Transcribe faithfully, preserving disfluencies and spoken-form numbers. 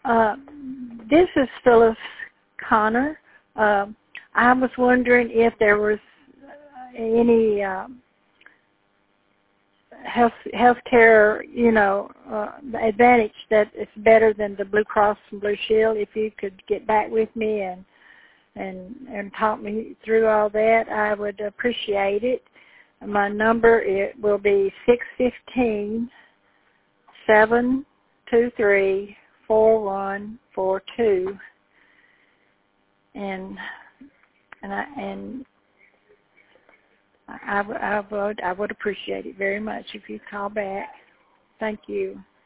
Uh, this is Phyllis Connor. Uh, I was wondering if there was any uh, health healthcare, you know, uh, advantage that is better than the Blue Cross and Blue Shield. If you could get back with me and and and talk me through all that, I would appreciate it. My number, it will be six fifteen, seven two three, four one four two, and and I and I, I would I would I would appreciate it very much if you call back. Thank you.